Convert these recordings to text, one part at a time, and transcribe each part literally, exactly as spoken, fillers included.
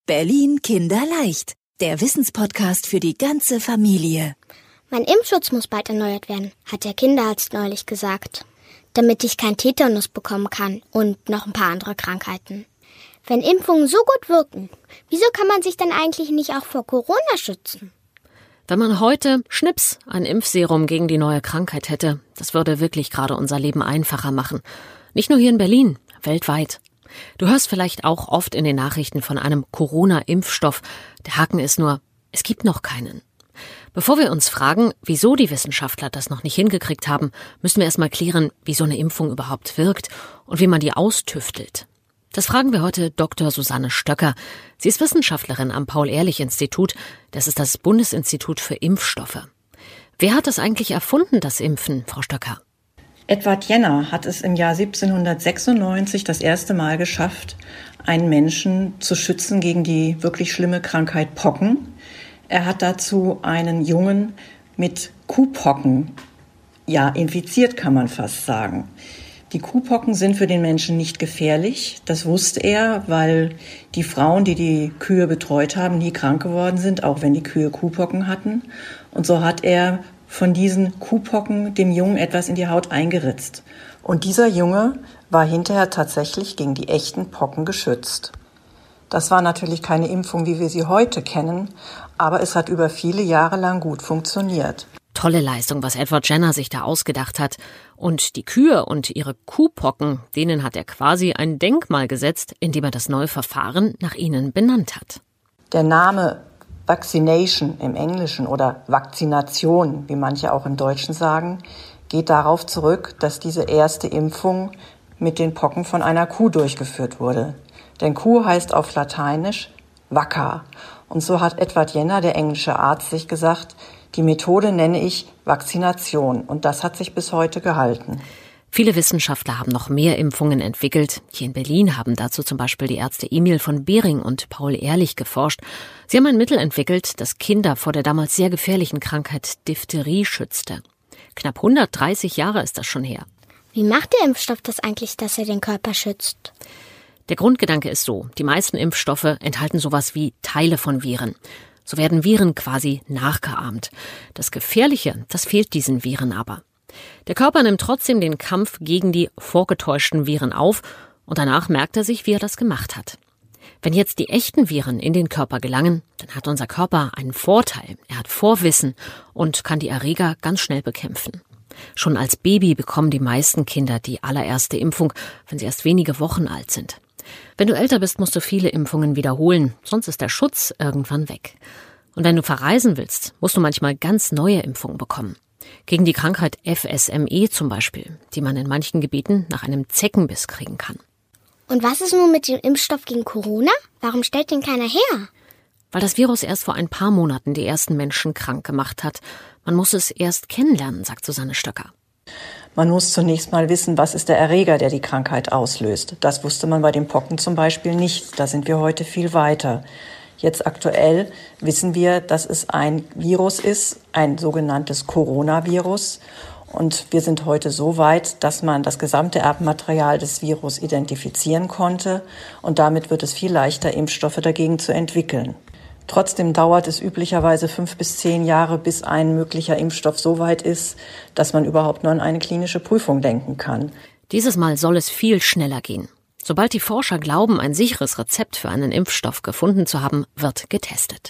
Berlin Kinderleicht, der Wissenspodcast für die ganze Familie. Mein Impfschutz muss bald erneuert werden, hat der Kinderarzt neulich gesagt, damit ich kein Tetanus bekommen kann und noch ein paar andere Krankheiten. Wenn Impfungen so gut wirken, wieso kann man sich dann eigentlich nicht auch vor Corona schützen? Wenn man heute, schnips, ein Impfserum gegen die neue Krankheit hätte, das würde wirklich gerade unser Leben einfacher machen. Nicht nur hier in Berlin, weltweit. Du hörst vielleicht auch oft in den Nachrichten von einem Corona-Impfstoff. Der Haken ist nur, es gibt noch keinen. Bevor wir uns fragen, wieso die Wissenschaftler das noch nicht hingekriegt haben, müssen wir erstmal klären, wie so eine Impfung überhaupt wirkt und wie man die austüftelt. Das fragen wir heute Doktor Susanne Stöcker. Sie ist Wissenschaftlerin am Paul-Ehrlich-Institut. Das ist das Bundesinstitut für Impfstoffe. Wer hat das eigentlich erfunden, das Impfen, Frau Stöcker? Edward Jenner hat es im Jahr siebzehnhundertsechsundneunzig das erste Mal geschafft, einen Menschen zu schützen gegen die wirklich schlimme Krankheit Pocken. Er hat dazu einen Jungen mit Kuhpocken, ja, infiziert, kann man fast sagen. Die Kuhpocken sind für den Menschen nicht gefährlich. Das wusste er, weil die Frauen, die die Kühe betreut haben, nie krank geworden sind, auch wenn die Kühe Kuhpocken hatten. Und so hat er von diesen Kuhpocken dem Jungen etwas in die Haut eingeritzt. Und dieser Junge war hinterher tatsächlich gegen die echten Pocken geschützt. Das war natürlich keine Impfung, wie wir sie heute kennen, aber es hat über viele Jahre lang gut funktioniert. Tolle Leistung, was Edward Jenner sich da ausgedacht hat. Und die Kühe und ihre Kuhpocken, denen hat er quasi ein Denkmal gesetzt, indem er das neue Verfahren nach ihnen benannt hat. Der Name Vaccination im Englischen oder Vakzination, wie manche auch im Deutschen sagen, geht darauf zurück, dass diese erste Impfung mit den Pocken von einer Kuh durchgeführt wurde. Denn Kuh heißt auf Lateinisch Vacca. Und so hat Edward Jenner, der englische Arzt, sich gesagt, die Methode nenne ich Vakzination. Und das hat sich bis heute gehalten. Viele Wissenschaftler haben noch mehr Impfungen entwickelt. Hier in Berlin haben dazu zum Beispiel die Ärzte Emil von Behring und Paul Ehrlich geforscht. Sie haben ein Mittel entwickelt, das Kinder vor der damals sehr gefährlichen Krankheit Diphtherie schützte. Knapp hundertdreißig Jahre ist das schon her. Wie macht der Impfstoff das eigentlich, dass er den Körper schützt? Der Grundgedanke ist so, die meisten Impfstoffe enthalten sowas wie Teile von Viren. So werden Viren quasi nachgeahmt. Das Gefährliche, das fehlt diesen Viren aber. Der Körper nimmt trotzdem den Kampf gegen die vorgetäuschten Viren auf und danach merkt er sich, wie er das gemacht hat. Wenn jetzt die echten Viren in den Körper gelangen, dann hat unser Körper einen Vorteil. Er hat Vorwissen und kann die Erreger ganz schnell bekämpfen. Schon als Baby bekommen die meisten Kinder die allererste Impfung, wenn sie erst wenige Wochen alt sind. Wenn du älter bist, musst du viele Impfungen wiederholen, sonst ist der Schutz irgendwann weg. Und wenn du verreisen willst, musst du manchmal ganz neue Impfungen bekommen. Gegen die Krankheit F S M E zum Beispiel, die man in manchen Gebieten nach einem Zeckenbiss kriegen kann. Und was ist nun mit dem Impfstoff gegen Corona? Warum stellt den keiner her? Weil das Virus erst vor ein paar Monaten die ersten Menschen krank gemacht hat. Man muss es erst kennenlernen, sagt Susanne Stöcker. Man muss zunächst mal wissen, was ist der Erreger, der die Krankheit auslöst. Das wusste man bei den Pocken zum Beispiel nicht. Da sind wir heute viel weiter. Jetzt aktuell wissen wir, dass es ein Virus ist, ein sogenanntes Coronavirus. Und wir sind heute so weit, dass man das gesamte Erbmaterial des Virus identifizieren konnte. Und damit wird es viel leichter, Impfstoffe dagegen zu entwickeln. Trotzdem dauert es üblicherweise fünf bis zehn Jahre, bis ein möglicher Impfstoff so weit ist, dass man überhaupt nur an eine klinische Prüfung denken kann. Dieses Mal soll es viel schneller gehen. Sobald die Forscher glauben, ein sicheres Rezept für einen Impfstoff gefunden zu haben, wird getestet.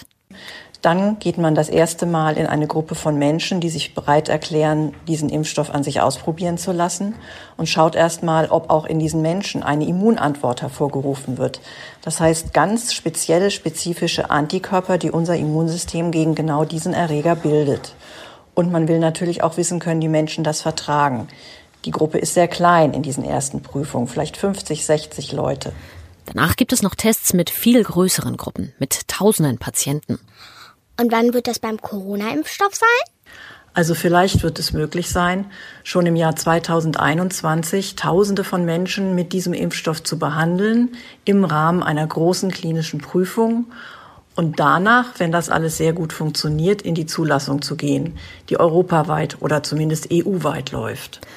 Dann geht man das erste Mal in eine Gruppe von Menschen, die sich bereit erklären, diesen Impfstoff an sich ausprobieren zu lassen und schaut erst mal, ob auch in diesen Menschen eine Immunantwort hervorgerufen wird. Das heißt, ganz spezielle, spezifische Antikörper, die unser Immunsystem gegen genau diesen Erreger bildet. Und man will natürlich auch wissen, können die Menschen das vertragen. Die Gruppe ist sehr klein in diesen ersten Prüfungen, vielleicht fünfzig, sechzig Leute. Danach gibt es noch Tests mit viel größeren Gruppen, mit tausenden Patienten. Und wann wird das beim Corona-Impfstoff sein? Also vielleicht wird es möglich sein, schon im Jahr zweitausendeinundzwanzig Tausende von Menschen mit diesem Impfstoff zu behandeln im Rahmen einer großen klinischen Prüfung und danach, wenn das alles sehr gut funktioniert, in die Zulassung zu gehen, die europaweit oder zumindest E U-weit läuft.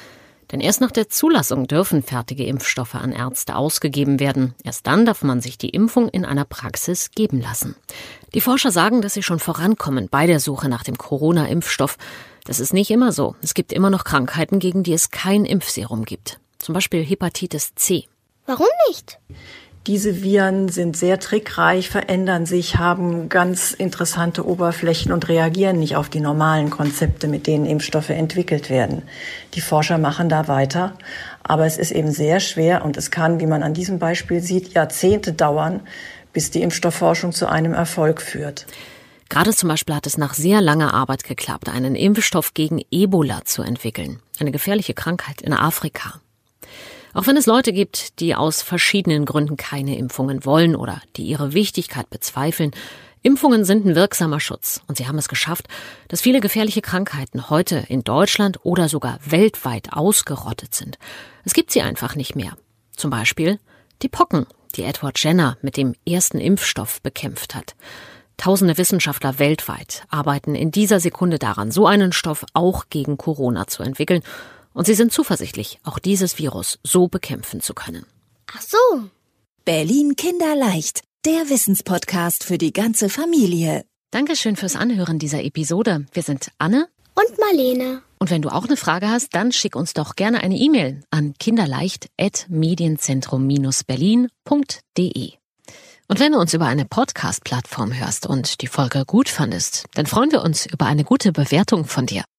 Denn erst nach der Zulassung dürfen fertige Impfstoffe an Ärzte ausgegeben werden. Erst dann darf man sich die Impfung in einer Praxis geben lassen. Die Forscher sagen, dass sie schon vorankommen bei der Suche nach dem Corona-Impfstoff. Das ist nicht immer so. Es gibt immer noch Krankheiten, gegen die es kein Impfserum gibt. Zum Beispiel Hepatitis C. Warum nicht? Diese Viren sind sehr trickreich, verändern sich, haben ganz interessante Oberflächen und reagieren nicht auf die normalen Konzepte, mit denen Impfstoffe entwickelt werden. Die Forscher machen da weiter, aber es ist eben sehr schwer und es kann, wie man an diesem Beispiel sieht, Jahrzehnte dauern, bis die Impfstoffforschung zu einem Erfolg führt. Gerade zum Beispiel hat es nach sehr langer Arbeit geklappt, einen Impfstoff gegen Ebola zu entwickeln, eine gefährliche Krankheit in Afrika. Auch wenn es Leute gibt, die aus verschiedenen Gründen keine Impfungen wollen oder die ihre Wichtigkeit bezweifeln, Impfungen sind ein wirksamer Schutz und sie haben es geschafft, dass viele gefährliche Krankheiten heute in Deutschland oder sogar weltweit ausgerottet sind. Es gibt sie einfach nicht mehr. Zum Beispiel die Pocken, die Edward Jenner mit dem ersten Impfstoff bekämpft hat. Tausende Wissenschaftler weltweit arbeiten in dieser Sekunde daran, so einen Stoff auch gegen Corona zu entwickeln. Und sie sind zuversichtlich, auch dieses Virus so bekämpfen zu können. Ach so. Berlin Kinderleicht, der Wissenspodcast für die ganze Familie. Dankeschön fürs Anhören dieser Episode. Wir sind Anne Und Marlene. Und wenn du auch eine Frage hast, dann schick uns doch gerne eine E-Mail an kinderleicht at medienzentrum berlin punkt de. Und wenn du uns über eine Podcast-Plattform hörst und die Folge gut fandest, dann freuen wir uns über eine gute Bewertung von dir.